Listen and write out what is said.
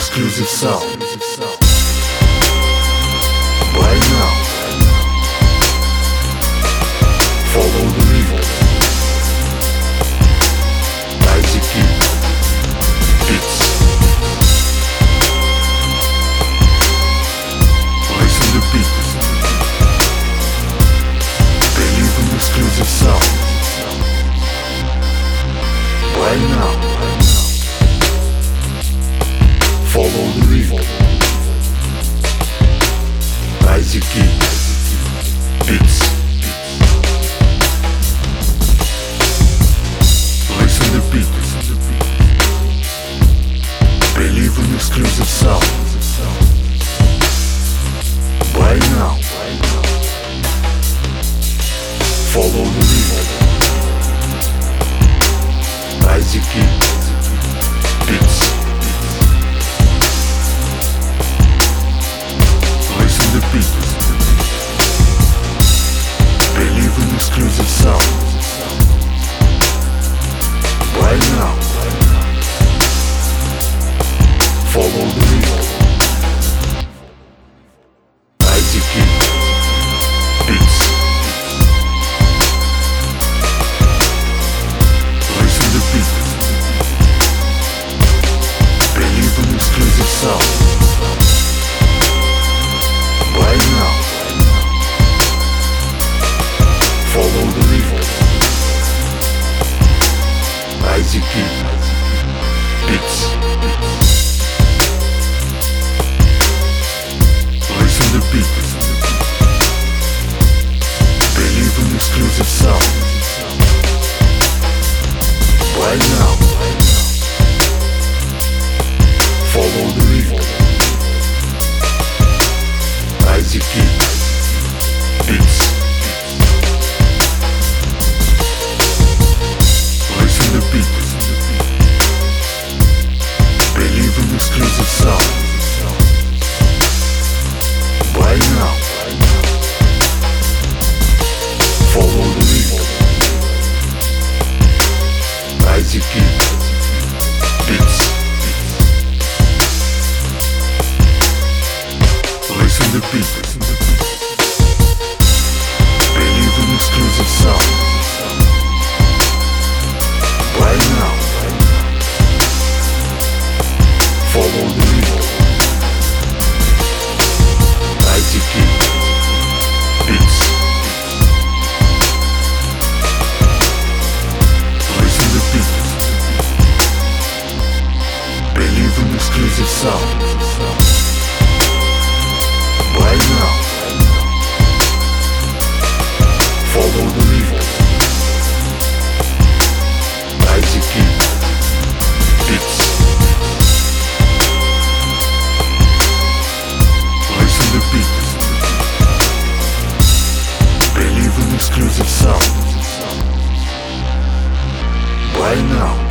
exclusive sound. Right now, follow the rhythm. IZK Beats. Listen to beat. Believe in exclusive sound. Right now, follow the rhythm. IZK Beats. Listen to beat. Believe in exclusive sound. Right now, follow the rhythm. IZK Beats. Listen to beat. Believe in exclusive sound. Right now, follow the rhythm. IZK Beats. Listen to beat. Believe in exclusive sound. Right now, follow the rhythm. IZK Beats. Listen to beat. Believe in exclusive sound. Right now, follow the rhythm. IZK Beats. Listen to beat. Believe in exclusive sound. Right now, follow the rhythm. IZK Beats. Listen to beat. Believe in exclusive sound. Right now, follow the rhythm. IZK Beats. Listen to beat. Believe in exclusive sound. Right now, follow the rhythm. IZK Beats. Listen to beat. Believe in exclusive sound. Right now,